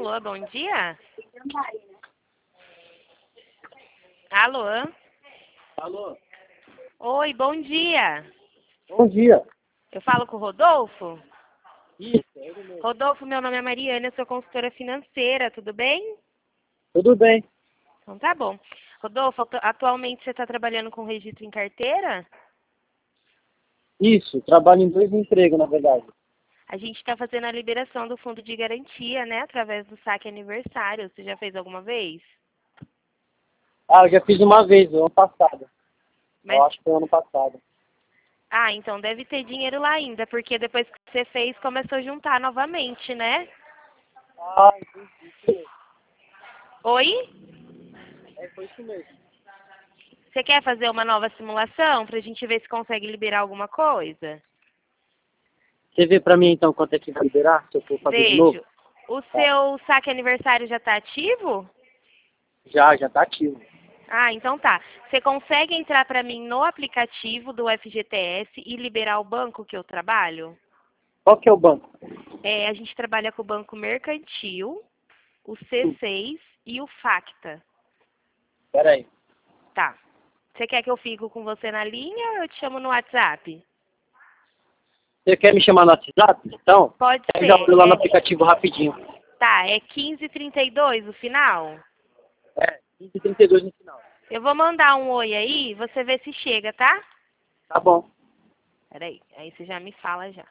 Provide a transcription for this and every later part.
Alô, bom dia? Alô? Alô? Oi, bom dia. Bom dia. Eu falo com o Rodolfo? Isso, é ele mesmo. Rodolfo, meu nome é Mariana, eu sou consultora financeira, tudo bem? Tudo bem? Então tá bom. Rodolfo, atualmente você está trabalhando com registro em carteira? Isso, trabalho em 2 empregos, na verdade. A gente está fazendo a liberação do fundo de garantia, né? Através do saque aniversário. Você já fez alguma vez? Ah, eu já fiz uma vez, ano passado. Mas, Eu acho que foi ano passado. então deve ter dinheiro lá ainda, porque depois que você fez, começou a juntar novamente, né? Ah, entendi. Oi? Foi isso mesmo. Você quer fazer uma nova simulação para a gente ver se consegue liberar alguma coisa? Você vê pra mim, então, quanto é que vai liberar, se eu for fazer de novo? Vejo. O Tá. seu saque aniversário já está ativo? Já tá ativo. Então tá. Você consegue entrar para mim no aplicativo do FGTS e liberar o banco que eu trabalho? Qual que é o banco? A gente trabalha com o Banco Mercantil, o C6 e o Facta. Pera aí. Tá. Você quer que eu fique com você na linha ou eu te chamo no WhatsApp? Você quer me chamar no WhatsApp, então? Pode Eu já ser. olho lá no aplicativo rapidinho. Tá, é 1532 o final? 15h32 no final. Eu vou mandar um oi aí, você vê se chega, tá? Tá bom. Peraí, aí você já me fala já.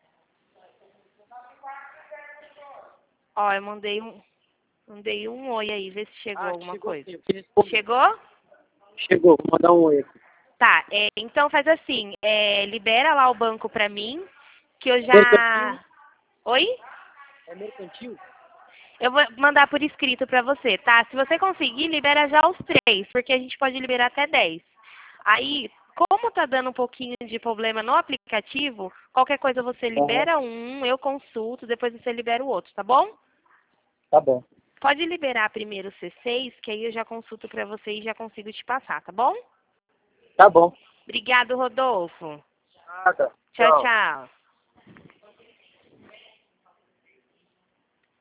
Ó, eu mandei um oi aí, vê se chegou alguma chegou coisa. sim, eu queria responder. Chegou? Chegou, vou mandar um oi aqui. Tá, então faz assim, libera lá o banco pra mim, que eu Mercantil? já... Oi? É mercantil? Eu vou mandar por escrito pra você, tá? Se você conseguir, libera já os 3, porque a gente pode liberar até 10. Aí, como tá dando um pouquinho de problema no aplicativo, qualquer coisa você Aham, libera um, eu consulto, depois você libera o outro, tá bom? tá bom. Pode liberar primeiro o C6, que aí eu já consulto pra você e já consigo te passar, tá bom? Tá bom. Obrigado, Rodolfo. Nada. Tchau, Tchau. tchau.